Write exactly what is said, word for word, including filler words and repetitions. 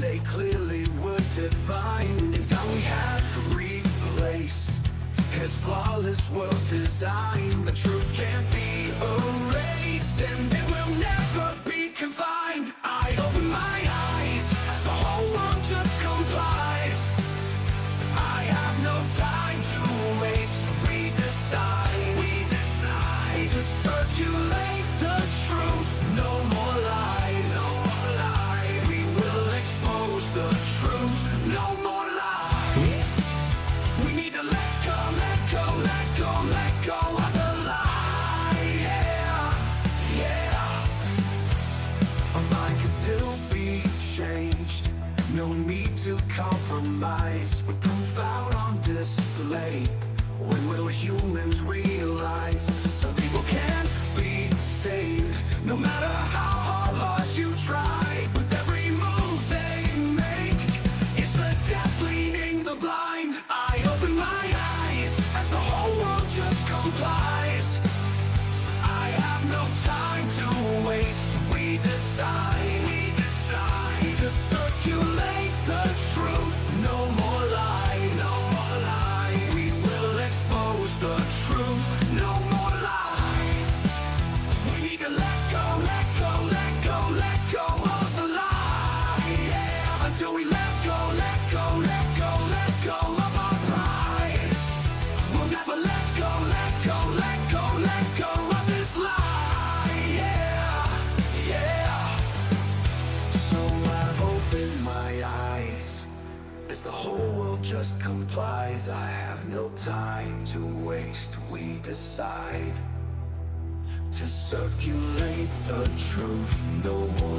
they clearly were defined. In time we had replaced his flawless world design. The truth can't be erased, and it will never be confined. I open my eyes as the whole world just complies. I have no time to waste. We decide, we decide to circulate the truth. No more lies, no more lies. We will expose the truth. No more lies. We need to let go, let go, let go, let go of the lie. Yeah, yeah. Our mind can still be changed. No need to compromise. With proof out on display. When will humans realize some people can't be saved? No matter how hard, hard you try. With every move they make, it's the deaf leading the blind. I open my eyes as the whole world just complies. I have no time to waste. We decide, we decide to circulate the truth. No more lies, no more lies. We will expose the truth. No more lies. We need to let go, let go, let go, let go of the lie. Yeah, until we let go, let go, let go, let go of our pride. We'll never let go, let go, let go, let go of this lie. Yeah, yeah. So I've opened my eyes as the whole world just complies. I have no time to waste. We decide to circulate the truth. No more